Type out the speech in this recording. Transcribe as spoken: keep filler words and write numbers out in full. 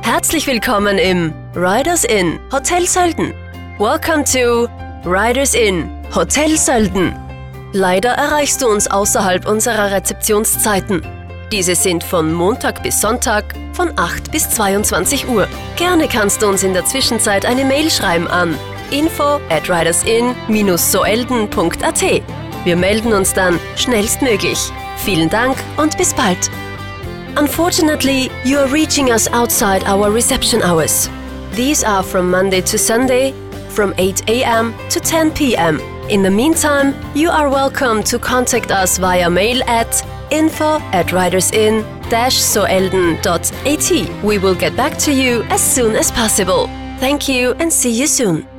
Herzlich willkommen im Riders Inn Hotel Sölden. Welcome to Riders Inn Hotel Sölden. Leider erreichst du uns außerhalb unserer Rezeptionszeiten. Diese sind von Montag bis Sonntag von acht bis zweiundzwanzig Uhr. Gerne kannst du uns in der Zwischenzeit eine Mail schreiben an info at ridersin dash soelden punkt at. Wir melden uns dann schnellstmöglich. Vielen Dank und bis bald. Unfortunately, you are reaching us outside our reception hours. These are from Monday to Sunday, from eight a m to ten p m In the meantime, you are welcome to contact us via mail at info at ridersin dash soelden dot at. We will get back to you as soon as possible. Thank you and see you soon.